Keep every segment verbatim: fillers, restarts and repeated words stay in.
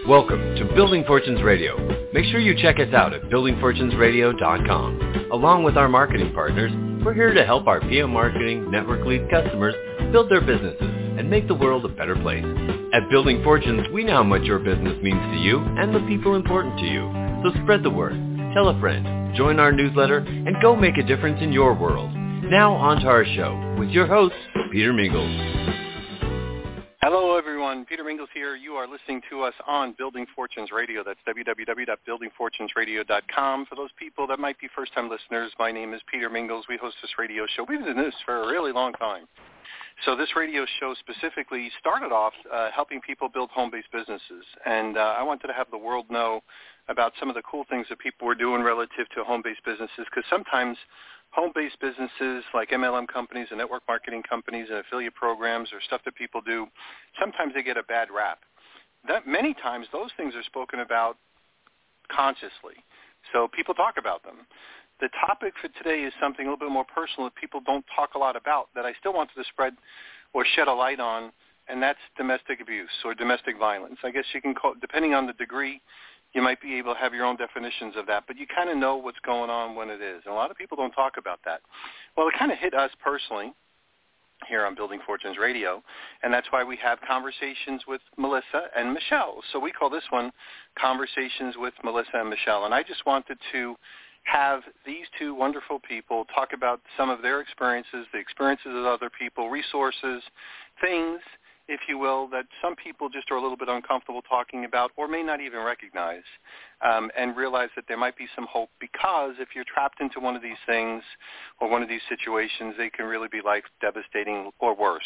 Welcome to Building Fortunes Radio. Make sure you check us out at building fortunes radio dot com. Along with our marketing partners, we're here to help our P M Marketing Network Lead customers build their businesses and make the world a better place. At Building Fortunes, we know how much your business means to you and the people important to you. So spread the word, tell a friend, join our newsletter, and go make a difference in your world. Now on to our show with your host, Peter Mingles. Hello, everyone. Peter Mingles here. You are listening to us on Building Fortunes Radio. That's w w w dot building fortunes radio dot com. For those people that might be first-time listeners, my name is Peter Mingles. We host this radio show. We've been doing this for a really long time. So this radio show specifically started off uh, helping people build home-based businesses. And uh, I wanted to have the world know about some of the cool things that people were doing relative to home-based businesses, because sometimes home-based businesses like M L M companies and network marketing companies and affiliate programs or stuff that people do, sometimes they get a bad rap. That many times those things are spoken about consciously, so people talk about them. The topic for today is something a little bit more personal that people don't talk a lot about that I still wanted to spread or shed a light on, and that's domestic abuse or domestic violence. I guess you can call it, depending on the degree, you might be able to have your own definitions of that, but you kind of know what's going on when it is. And a lot of people don't talk about that. Well, it kind of hit us personally here on Building Fortunes Radio, and that's why we have conversations with Melissa and Michelle. So we call this one Conversations with Melissa and Michelle. And I just wanted to have these two wonderful people talk about some of their experiences, the experiences of other people, resources, things, if you will, that some people just are a little bit uncomfortable talking about or may not even recognize, um, and realize that there might be some hope, because if you're trapped into one of these things or one of these situations, they can really be life devastating or worse.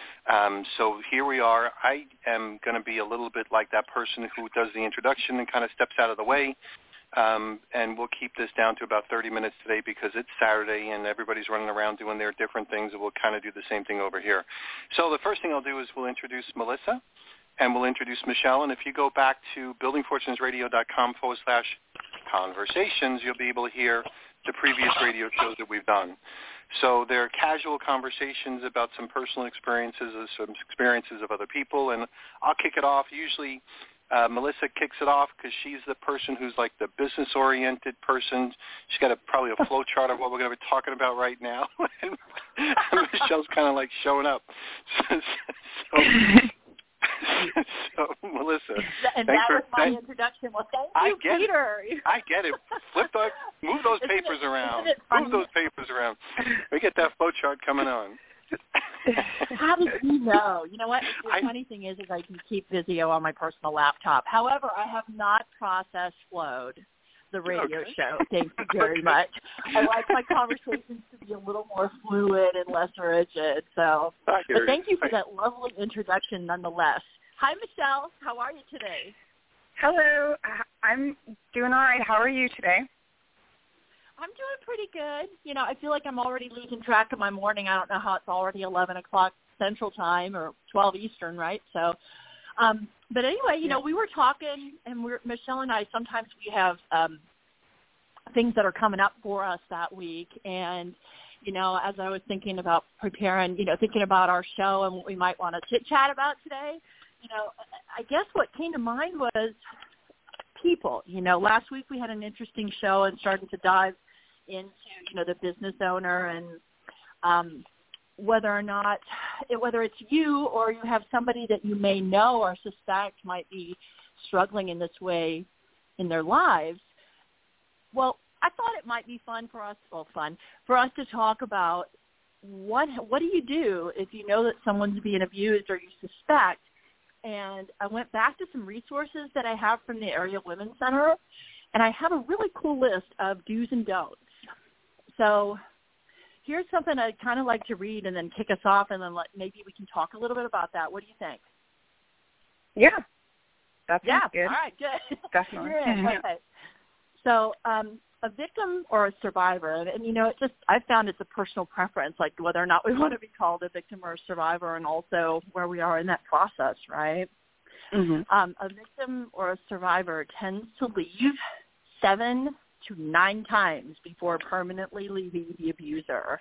Um, so here we are. I am going to be a little bit like that person who does the introduction and kind of steps out of the way. Um, and we'll keep this down to about thirty minutes today because it's Saturday and everybody's running around doing their different things, and we'll kind of do the same thing over here. So the first thing I'll do is we'll introduce Melissa and we'll introduce Michelle. And if you go back to building fortunes radio dot com forward slash conversations, you'll be able to hear the previous radio shows that we've done. So they're casual conversations about some personal experiences, some experiences of other people, and I'll kick it off. Usually Uh, Melissa kicks it off because she's the person who's like the business-oriented person. She's got a, probably a flow chart of what we're going to be talking about right now. and Michelle's kind of like showing up. so, so, Melissa. And thanks that for, was my thank, introduction. Well, thank I you, get Peter. It. I get it. Flip those, move those isn't papers it, around. Move those papers around. We get that flow chart coming on. How did you know? You know what? The I, funny thing is, is I can keep Vizio on my personal laptop. However, I have not processed flowed the radio okay. show. Thank you very okay. much. I like my conversations to be a little more fluid and less rigid. So, but thank you for I, that lovely introduction, nonetheless. Hi, Michelle. How are you today? Hello. I'm doing all right. How are you today? I'm doing pretty good. You know, I feel like I'm already losing track of my morning. I don't know how it's already eleven o'clock Central Time or twelve Eastern, right? So, um, but anyway, you know, we were talking, and we're, Michelle and I, sometimes we have um, things that are coming up for us that week. And, you know, as I was thinking about preparing, you know, thinking about our show and what we might want to chit-chat about today, you know, I guess what came to mind was people. You know, last week we had an interesting show and started to dive into, you know, the business owner and um, whether or not, whether it's you or you have somebody that you may know or suspect might be struggling in this way in their lives. Well, I thought it might be fun for us, well, fun, for us to talk about what what do you do if you know that someone's being abused or you suspect. And I went back to some resources that I have from the Area Women's Center, and I have a really cool list of do's and don'ts. So here's something I'd kind of like to read and then kick us off, and then let, maybe we can talk a little bit about that. What do you think? Yeah. That sounds yeah. good. All right, good. Definitely. Okay. So um, a victim or a survivor, and, and, you know, it just, I found it's a personal preference, like whether or not we want to be called a victim or a survivor, and also where we are in that process, right? Mm-hmm. Um, a victim or a survivor tends to leave seven to nine times before permanently leaving the abuser.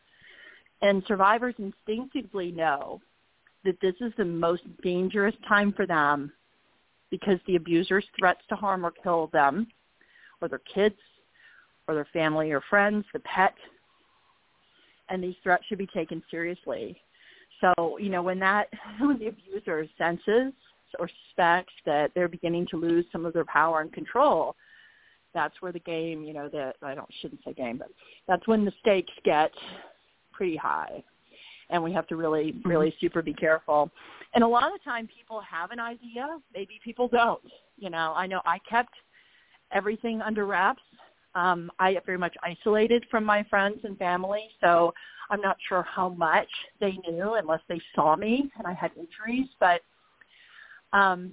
And survivors instinctively know that this is the most dangerous time for them because the abuser's threats to harm or kill them or their kids or their family or friends, the pet, and these threats should be taken seriously. So, you know, when that, when the abuser senses or suspects that they're beginning to lose some of their power and control, that's where the game, you know, the, I don't shouldn't say game, but that's when the stakes get pretty high. And we have to really, really super be careful. And a lot of the time people have an idea. Maybe people don't. You know, I know I kept everything under wraps. Um, I very much isolated from my friends and family, so I'm not sure how much they knew unless they saw me and I had injuries. But um,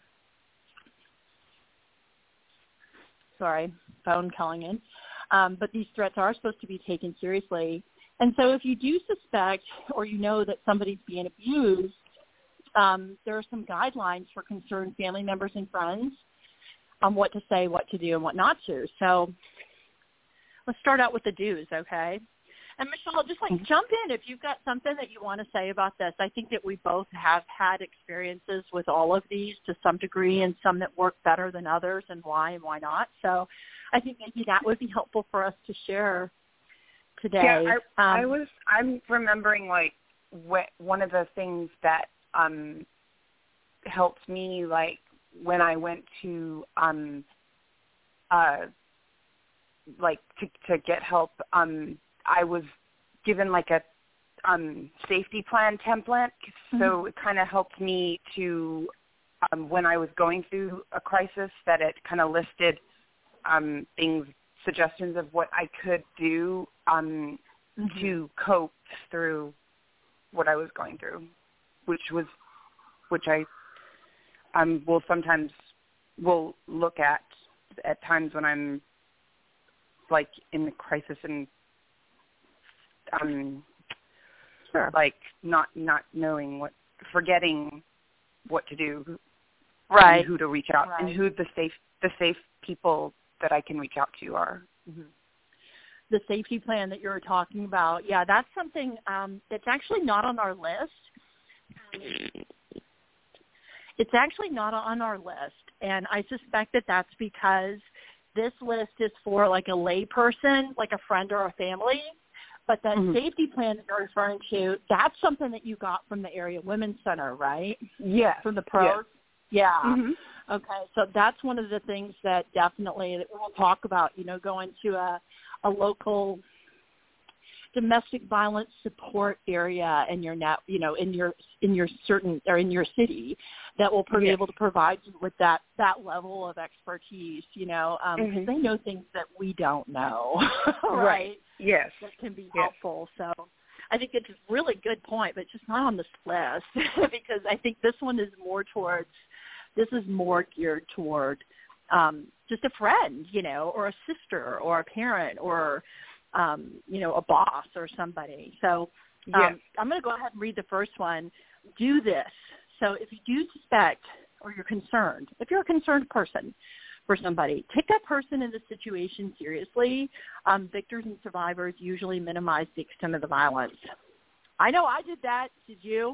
sorry, phone calling in. Um, but these threats are supposed to be taken seriously. And so if you do suspect or you know that somebody's being abused, um, there are some guidelines for concerned family members and friends on what to say, what to do, and what not to. So let's start out with the do's, okay? And Michelle, just like jump in if you've got something that you want to say about this. I think that we both have had experiences with all of these to some degree, and some that work better than others, and why and why not. So I think maybe that would be helpful for us to share today. Yeah, I, um, I was. I'm remembering like what, one of the things that um, helped me, like when I went to um, uh, like to, to get help. Um, I was given like a um, safety plan template, so mm-hmm. it kind of helped me to um, when I was going through a crisis, that it kind of listed um, things. Suggestions of what I could do um, mm-hmm. to cope through what I was going through, which was, which I um, will sometimes will look at at times when I'm like in the crisis and um, sure. like not not knowing what, forgetting what to do, right? And who to reach out, right. and who the safe the safe people that I can reach out to are. Mm-hmm. The safety plan that you're talking about, yeah, that's something um, that's actually not on our list. It's actually not on our list, and I suspect that that's because this list is for like a lay person, like a friend or a family, but that mm-hmm. safety plan that you're referring to, that's something that you got from the Area Women's Center, right? Yeah. From the pros? Yes. Yeah. Mm-hmm. Okay, so that's one of the things that definitely that we'll talk about, you know, going to a, a local domestic violence support area in your net, you know, in your in your certain or in your city that will be yes. able to provide you with that, that level of expertise, you know, um, mm-hmm. because they know things that we don't know, right? right? Yes. That can be yes. helpful. So I think it's a really good point, but just not on this list because I think this one is more towards This is more geared toward um, just a friend, you know, or a sister or a parent or, um, you know, a boss or somebody. So um, yes. I'm going to go ahead and read the first one. Do this. So if you do suspect or you're concerned, if you're a concerned person for somebody, take that person in the situation seriously. Um, victors and survivors usually minimize the extent of the violence. I know I did that. Did you?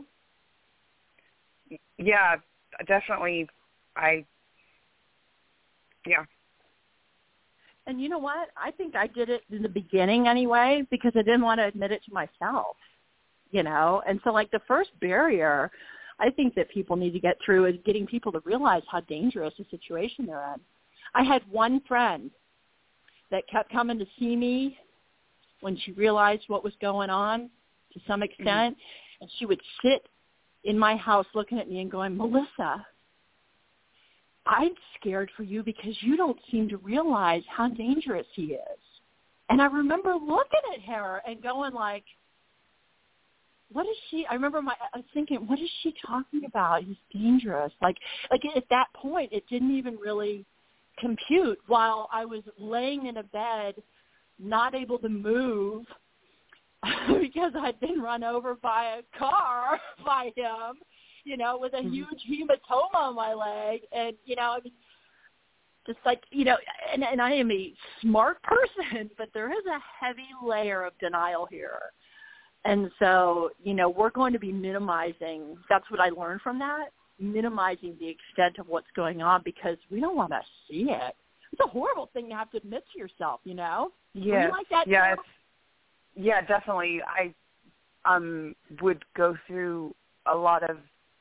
Yeah. Definitely, I, yeah. And you know what? I think I did it in the beginning anyway because I didn't want to admit it to myself, you know? And so, like, the first barrier I think that people need to get through is getting people to realize how dangerous a situation they're in. I had one friend that kept coming to see me when she realized what was going on to some extent, mm-hmm. and she would sit in my house looking at me and going, Melissa, I'm scared for you because you don't seem to realize how dangerous he is. And I remember looking at her and going like, what is she, I remember my, I was thinking, what is she talking about? He's dangerous. Like, like at that point, it didn't even really compute while I was laying in a bed, not able to move because I'd been run over by a car by him, you know, with a mm-hmm. huge hematoma on my leg. And, you know, I mean, just like, you know, and, and I am a smart person, but there is a heavy layer of denial here. And so, you know, we're going to be minimizing, that's what I learned from that, minimizing the extent of what's going on because we don't want to see it. It's a horrible thing to have to admit to yourself, you know? Yeah. You like that yeah, too? it's, yeah, definitely. I um, would go through a lot of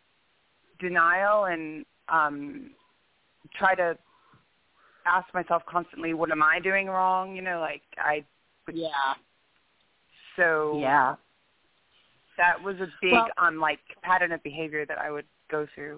denial and um, try to ask myself constantly, what am I doing wrong? You know, like I would, yeah. So yeah. that was a big well, um like pattern of behavior that I would go through.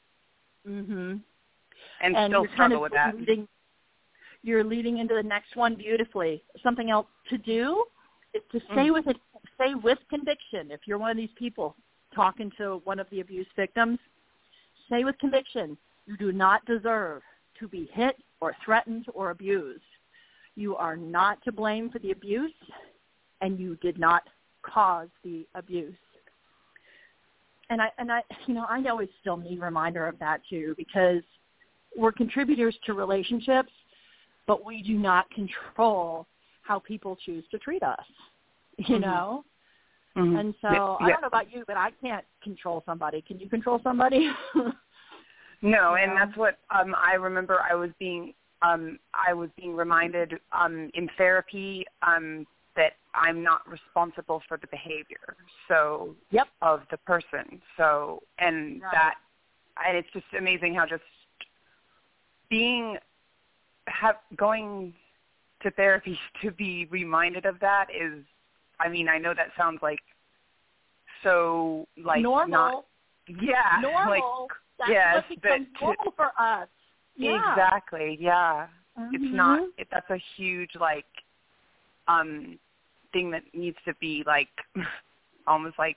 Mhm. And, and still you're struggle kind of with that. Leading, you're leading into the next one beautifully. Something else to do is to say mm. with it, say with conviction. If you're one of these people talking to one of the abuse victims, say with conviction, you do not deserve to be hit or threatened or abused. You are not to blame for the abuse, and you did not cause the abuse. And I, and I, you know, I always still need a reminder of that too, because we're contributors to relationships, but we do not control how people choose to treat us, you mm-hmm. know? Mm-hmm. And so yeah. I don't know about you, but I can't control somebody. Can you control somebody? No, you and know? that's what um, I remember I was being um, I was being reminded um, in therapy um, that I'm not responsible for the behavior so yep. of the person. So and right. that and it's just amazing how just being have going to therapy to be reminded of that is, I mean, I know that sounds like so like normal. not yeah normal. like That's yes, what becomes but to, normal for us. Yeah. Exactly. Yeah. Mm-hmm. It's not. It, that's a huge like um thing that needs to be like almost like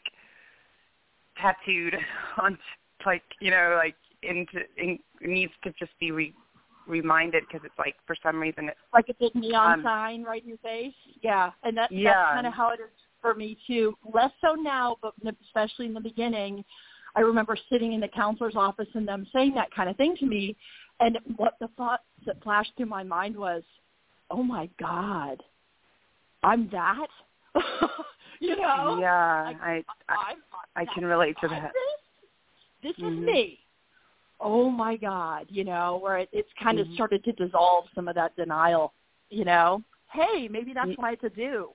tattooed on like you know like into in, it needs to just be re, reminded because it's like for some reason it's like a big neon um, sign right in your face. Yeah, and that, yeah. that's kind of how it is for me too. Less so now, but especially in the beginning. I remember sitting in the counselor's office and them saying that kind of thing to me, and what the thought that flashed through my mind was, oh, my God, I'm that? you know? Yeah, like, I I, I, I can relate to that. This, this mm-hmm. is me. Oh, my God, you know, where it, it's kind mm-hmm. of started to dissolve some of that denial, you know? Hey, maybe that's what I have to do.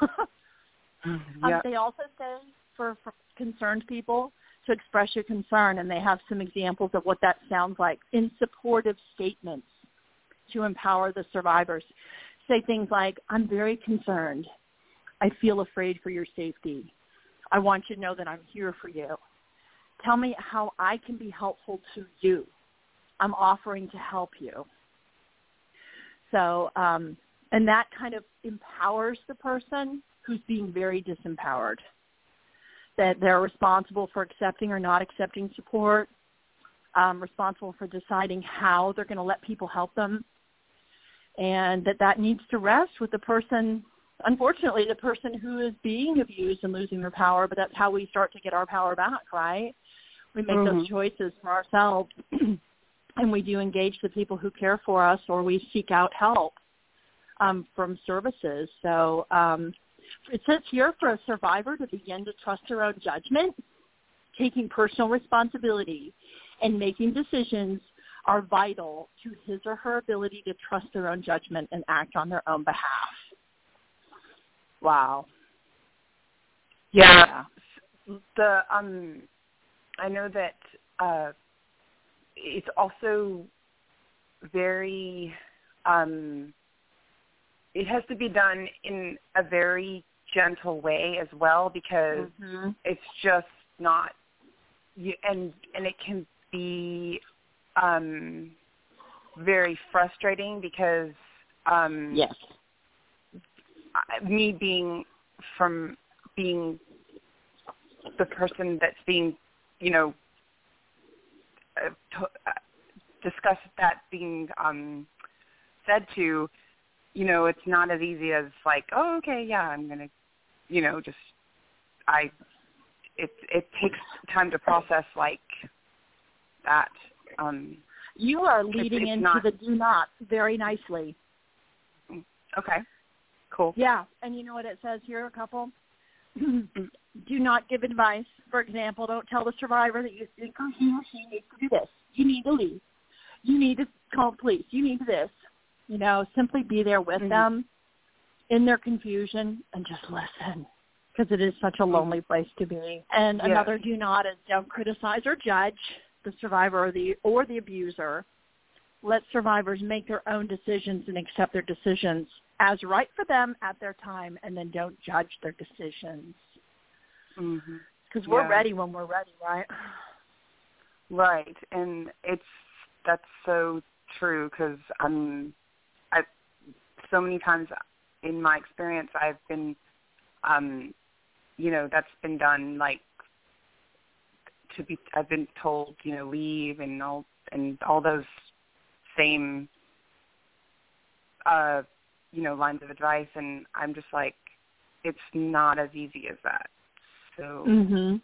yeah. um, they also say for, for concerned people, to express your concern, and they have some examples of what that sounds like in supportive statements to empower the survivors. Say things like, I'm very concerned. I feel afraid for your safety. I want you to know that I'm here for you. Tell me how I can be helpful to you. I'm offering to help you. So, um, and that kind of empowers the person who's being very disempowered, that they're responsible for accepting or not accepting support, um, responsible for deciding how they're going to let people help them, and that that needs to rest with the person, unfortunately, the person who is being abused and losing their power, but that's how we start to get our power back, right? We make mm-hmm. those choices for ourselves, and we do engage the people who care for us, or we seek out help um, from services. So um it says here for a survivor to begin to trust their own judgment, taking personal responsibility, and making decisions are vital to his or her ability to trust their own judgment and act on their own behalf. Wow. Yeah. yeah. The um, I know that uh, it's also very um. It has to be done in a very gentle way as well because mm-hmm. it's just not, you, and and it can be um, very frustrating because um, yes, me being from being the person that's being, you know, uh, to, uh, discussed that being um, said to. You know, it's not as easy as like, oh, okay, yeah, I'm gonna, you know, just I. It it takes time to process like that. Um, you are leading it's, it's into not, the do not very nicely. Okay, cool. Yeah, and you know what it says here, a couple. do not give advice. For example, don't tell the survivor that you think he or she needs to do this. You need to leave. You need to call the police. You need this. You know, simply be there with mm-hmm. them in their confusion and just listen, because it is such a lonely place to be. And yes. another do not is don't criticize or judge the survivor or the or the abuser. Let survivors make their own decisions and accept their decisions as right for them at their time, and then don't judge their decisions. Because mm-hmm. we're yeah. ready when we're ready, right? Right, and it's that's so true, because I'm, I so many times in my experience I've been, um, you know, that's been done, like, to be, I've been told, you know, leave and all, and all those same, uh, you know, lines of advice, and I'm just like, it's not as easy as that. So. Mm-hmm.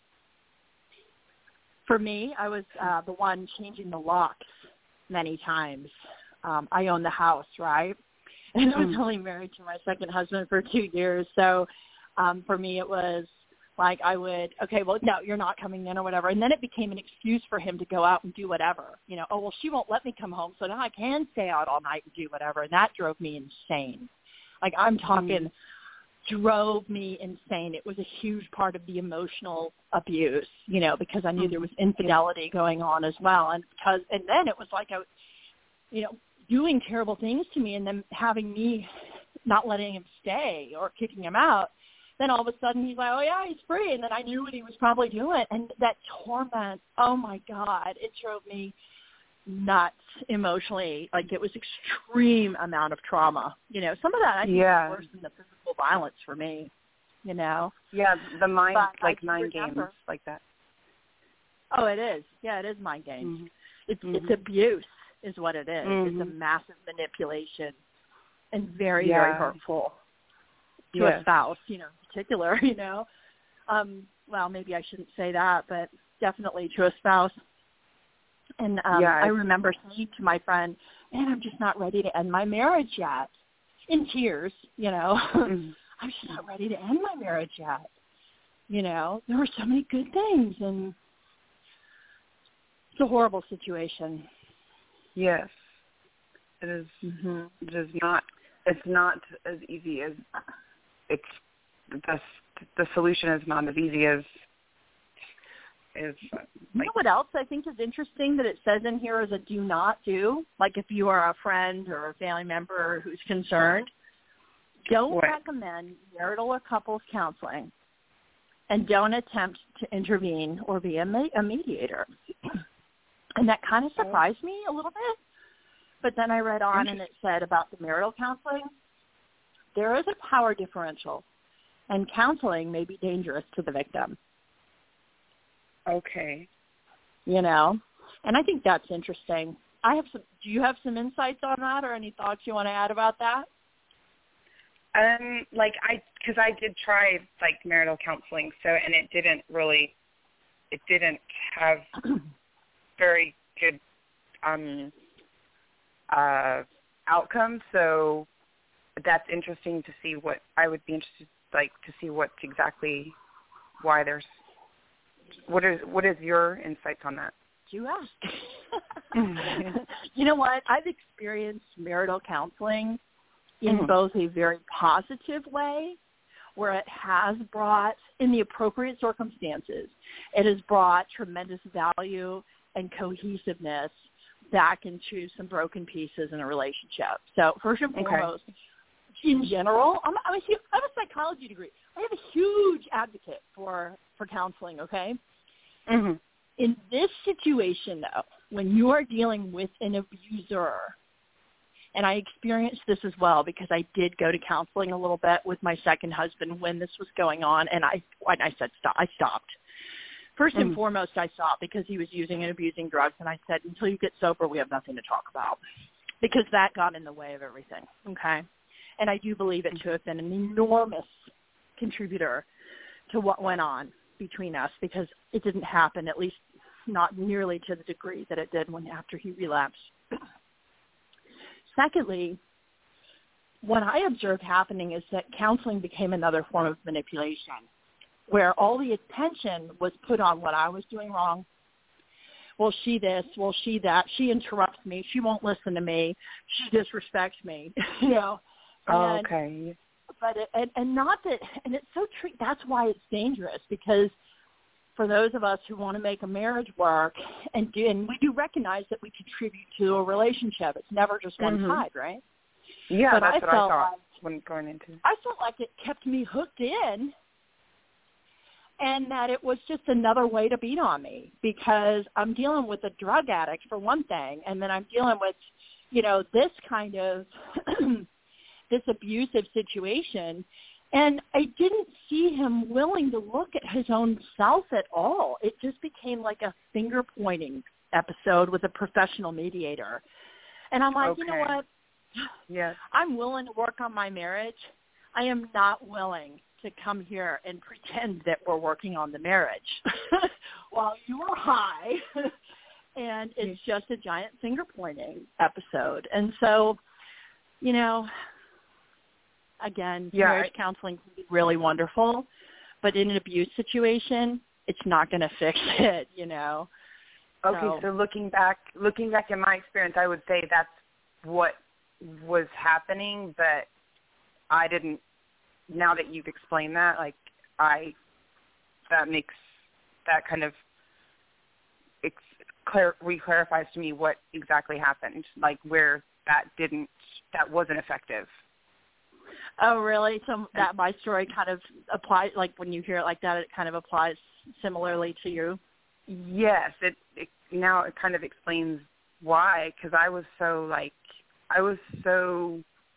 For me, I was uh, the one changing the locks many times. Um, I own the house, right? And I was only married to my second husband for two years. So um, for me, it was like I would, okay, well, no, you're not coming in or whatever. And then it became an excuse for him to go out and do whatever. You know, oh, well, she won't let me come home, so now I can stay out all night and do whatever. And that drove me insane. Like, I'm talking mm. drove me insane. It was a huge part of the emotional abuse, you know, because I knew there was infidelity going on as well. And because, and then it was like I, you know, doing terrible things to me and then having me not letting him stay or kicking him out. Then all of a sudden he's like, oh, yeah, he's free. And then I knew what he was probably doing. And that torment, oh, my God, it drove me nuts emotionally. Like, it was extreme amount of trauma. You know, some of that I think yeah. was worse than the physical violence for me, you know. Yeah, the mind, but like mind games like that. Oh, it is. Yeah, it is mind games. Mm-hmm. It's, mm-hmm. it's abuse is what it is. Mm-hmm. It's a massive manipulation and very, yeah. very hurtful to yes. a spouse, you know, in particular, you know. Um, well, maybe I shouldn't say that, but definitely to a spouse. And um, yeah, I remember saying to my friend, man, I'm just not ready to end my marriage yet. In tears, you know. Mm-hmm. I'm just not ready to end my marriage yet. You know, there were so many good things, and it's a horrible situation. Yes. It is, mm-hmm. it is not, it's not as easy as, it's, the, the solution is not as easy as, is like, you know what else I think is interesting that it says in here is a do not do? Like, if you are a friend or a family member who's concerned, don't what? recommend marital or couples counseling, and don't attempt to intervene or be a, me- a mediator. And that kind of surprised me a little bit. But then I read on and it said about the marital counseling, there is a power differential, and counseling may be dangerous to the victim. Okay. You know, and I think that's interesting. I have some, do you have some insights on that or any thoughts you want to add about that? Um, like I, because I did try like marital counseling, so, and it didn't really, it didn't have very good um, uh, outcomes. So that's interesting to see what, I would be interested, like, to see what exactly, why there's, what is, what is your insights on that? You ask. You know what? I've experienced marital counseling in mm-hmm. both a very positive way, where it has brought, in the appropriate circumstances, it has brought tremendous value and cohesiveness back into some broken pieces in a relationship. So first and foremost, okay. in general, I'm, I'm, a, I have a psychology degree. I have a huge advocate for, for counseling, okay? Mm-hmm. In this situation, though, when you are dealing with an abuser, and I experienced this as well because I did go to counseling a little bit with my second husband when this was going on, and I when I said stop, I stopped. First and mm. foremost, I stopped because he was using and abusing drugs, and I said, until you get sober, we have nothing to talk about, because that got in the way of everything, okay? And I do believe it to have been an enormous contributor to what went on between us, because it didn't happen, at least not nearly to the degree that it did when after he relapsed. Secondly, what I observed happening is that counseling became another form of manipulation. where all the attention was put on what I was doing wrong. Well, she this, well, she that. She interrupts me. She won't listen to me. She disrespects me, you know. Oh, and, okay. But it, and, and not that, and it's so true. That's why it's dangerous, because for those of us who want to make a marriage work, and, do, and we do recognize that we contribute to a relationship. It's never just one mm-hmm. side, right? Yeah, but that's I what I felt thought like, when going into it. I felt like it kept me hooked in, and that it was just another way to beat on me, because I'm dealing with a drug addict for one thing, and then I'm dealing with, you know, this kind of this abusive situation, and I didn't see him willing to look at his own self at all. It just became like a finger-pointing episode with a professional mediator. And I'm like, okay. you know what? Yes. I'm willing to work on my marriage. I am not willing to come here and pretend that we're working on the marriage while you're high. And it's just a giant finger-pointing episode. And so, you know, again, yeah, marriage I, counseling can be really wonderful, but in an abuse situation, it's not going to fix it, you know. Okay, so, so looking back, looking back in my experience, I would say that's what was happening, but I didn't. Now that you've explained that, like I, that makes that kind of ex, clar, re-clarifies to me what exactly happened, like where that didn't, that wasn't effective. Oh, really? So that my story kind of applies, like when you hear it like that, it kind of applies similarly to you? Yes, it, it now it kind of explains why, because I was so like, I was so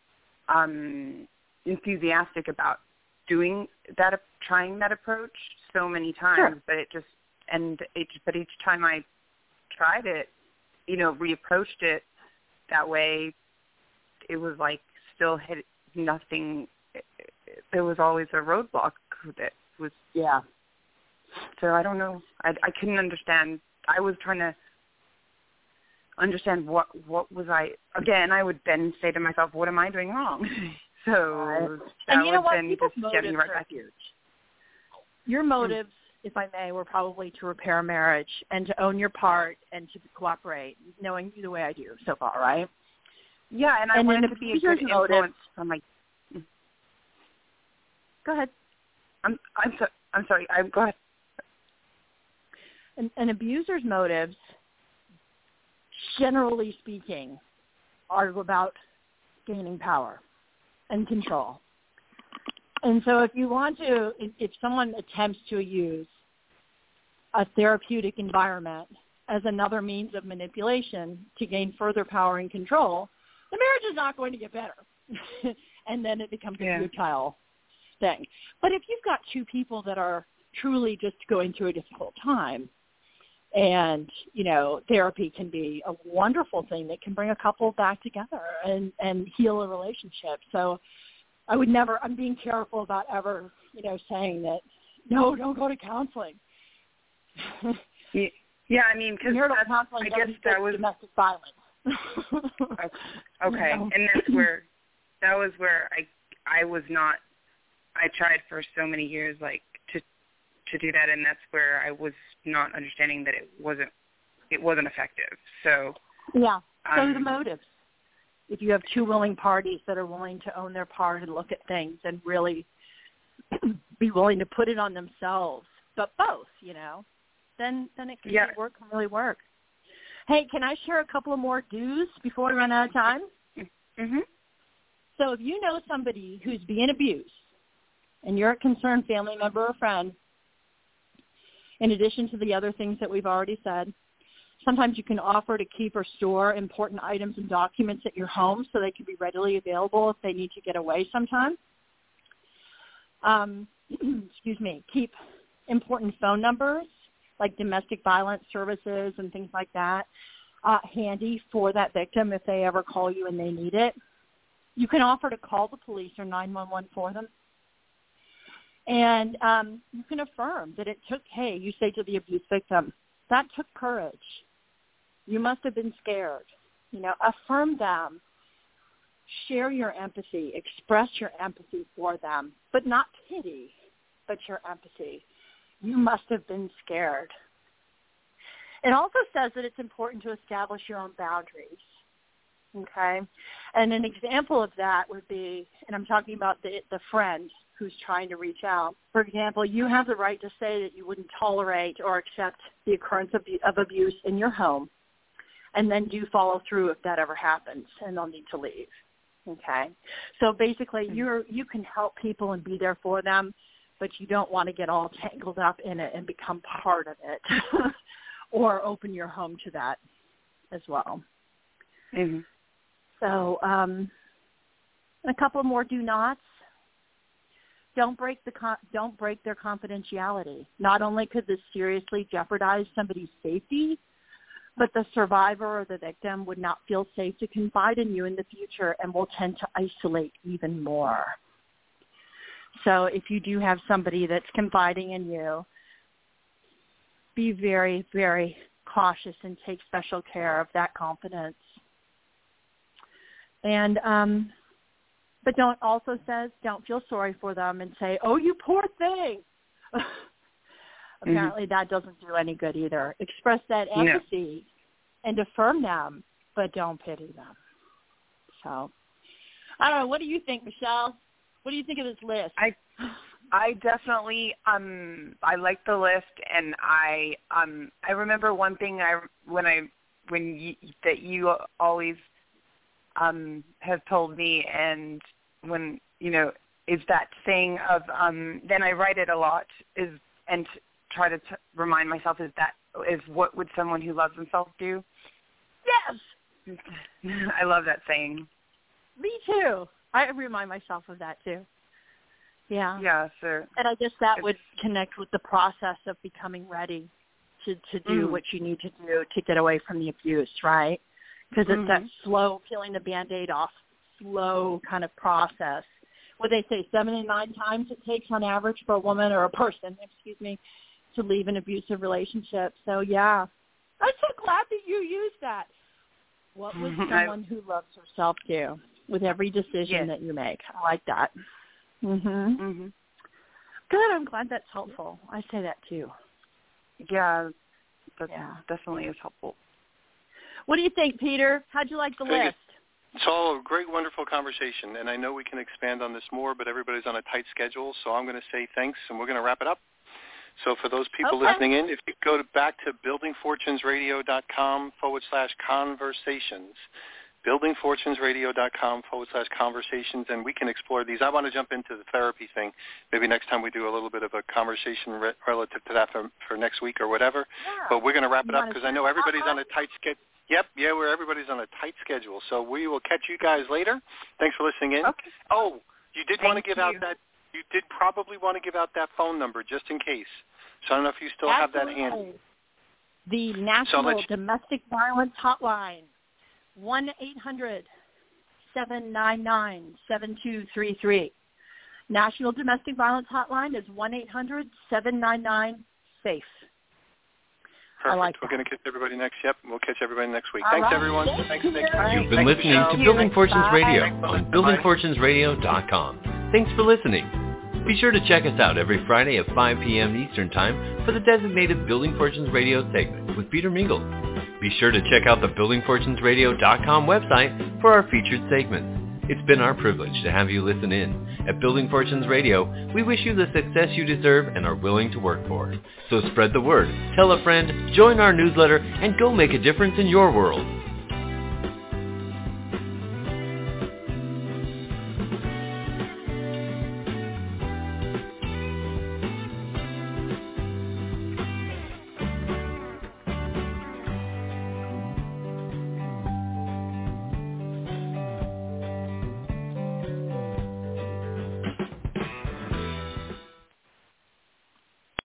um, enthusiastic about doing that, trying that approach so many times, sure. but it just, and it, but each time I tried it, you know, reapproached it that way, it was like still hit nothing. There was always a roadblock that was, yeah. So I don't know. I, I couldn't understand. I was trying to understand what what was I. Again, I would then say to myself, "What am I doing wrong?" So right. that and you know would what? then People's just get me motives right are back. huge. Your motives, mm-hmm. if I may, were probably to repair a marriage and to own your part and to cooperate, knowing you the way I do so far, right? Yeah, and I and wanted to be a good motive, influence on my. Go ahead. I'm I'm so, I'm sorry. I go ahead. An, an abuser's motives, generally speaking, are about gaining power and control. And so if you want to, if someone attempts to use a therapeutic environment as another means of manipulation to gain further power and control, the marriage is not going to get better. And then it becomes yeah. a futile thing. But if you've got two people that are truly just going through a difficult time, and, you know, therapy can be a wonderful thing that can bring a couple back together and, and heal a relationship. So I would never, I'm being careful about ever, you know, saying that, no, don't go to counseling. yeah, yeah, I mean, because I guess that was domestic violence. okay, okay. You know? And that's where, that was where I, I was not, I tried for so many years, like, to to do that, and that's where I was not understanding that it wasn't it wasn't effective. So yeah, so um, the motives. If you have two willing parties that are willing to own their part and look at things and really be willing to put it on themselves, but both, you know, then then it can yeah. work can really work. Hey, can I share a couple of more do's before we run out of time? Mm-hmm. So if you know somebody who's being abused and you're a concerned family member or friend, in addition to the other things that we've already said, sometimes you can offer to keep or store important items and documents at your home so they can be readily available if they need to get away sometime. Um, excuse me, keep important phone numbers like domestic violence services and things like that uh, handy for that victim if they ever call you and they need it. You can offer to call the police or nine one one for them. And um, you can affirm that it took, hey, you say to the abuse victim, that took courage. You must have been scared. You know, affirm them. Share your empathy. Express your empathy for them, but not pity. but your empathy. You must have been scared. It also says that it's important to establish your own boundaries. Okay? And an example of that would be, and I'm talking about the, the friend who's trying to reach out. For example, you have the right to say that you wouldn't tolerate or accept the occurrence of, of abuse in your home, and then do follow through if that ever happens, and they'll need to leave. Okay? So basically, you're you can help people and be there for them, but you don't want to get all tangled up in it and become part of it or open your home to that as well. Mm-hmm. So um, a couple more do nots. Don't break the con- don't break their confidentiality. Not only could this seriously jeopardize somebody's safety, but the survivor or the victim would not feel safe to confide in you in the future and will tend to isolate even more. So if you do have somebody that's confiding in you, be very, very cautious and take special care of that confidence. And um, but don't also says don't feel sorry for them and say, "Oh, you poor thing." Apparently, mm-hmm. that doesn't do any good either. Express that empathy no. and affirm them, but don't pity them. So, I don't know. What do you think, Michelle? What do you think of this list? I, I definitely, um, I like the list, and I, um, I remember one thing I when I when you, that you always, um, have told me, and when you know, is that thing of um, then I write it a lot is and t- try to t- remind myself is that is what would someone who loves themselves do? Yes, I love that saying. Me too. I remind myself of that too. Yeah. Yeah, sure. And I guess that it's, would connect with the process of becoming ready to, to do mm. what you need to do to get away from the abuse, right? Because mm-hmm. it's that slow peeling the Band-Aid off, slow kind of process. What they say, seven and nine times it takes on average for a woman or a person, excuse me, to leave an abusive relationship. So, yeah. I'm so glad that you used that. What would someone who loves herself do with every decision yes. that you make? I like that. Mm-hmm. Mm-hmm. Good. I'm glad that's helpful. I say that too. Yeah, that yeah. definitely is helpful. What do you think, Peter? How'd you like the Thank list? It's all a great, wonderful conversation, and I know we can expand on this more, but everybody's on a tight schedule, so I'm going to say thanks, and we're going to wrap it up. So for those people okay. listening in, if you go to back to buildingfortunesradio.com forward slash conversations, buildingfortunesradio.com forward slash conversations, and we can explore these. I want to jump into the therapy thing. Maybe next time we do a little bit of a conversation re- relative to that for, for next week or whatever. Yeah. But we're going to wrap it up because I know everybody's on a tight schedule. Yep, yeah, we're everybody's on a tight schedule. So we will catch you guys later. Thanks for listening in. Okay. Oh, you did Thank want to give you. out that. You did probably want to give out that phone number just in case. So I don't know if you still Absolutely. have that handy. The National so Domestic Violence Hotline, one eight hundred seven nine nine seven two three three. National Domestic Violence Hotline is one eight hundred seven nine nine SAFE. Perfect. Like We're going to catch everybody next. Yep, we'll catch everybody next week. All Thanks, right. everyone. Thanks, Thanks, Nick. You've been Thanks, listening Michelle. to Building Fortunes Bye. Radio Bye. on building fortunes radio dot com. Thanks for listening. Be sure to check us out every Friday at five p.m. Eastern Time for the designated Building Fortunes Radio segment with Peter Mingles. Be sure to check out the building fortunes radio dot com website for our featured segments. It's been our privilege to have you listen in. At Building Fortunes Radio, we wish you the success you deserve and are willing to work for. So spread the word, tell a friend, join our newsletter, and go make a difference in your world.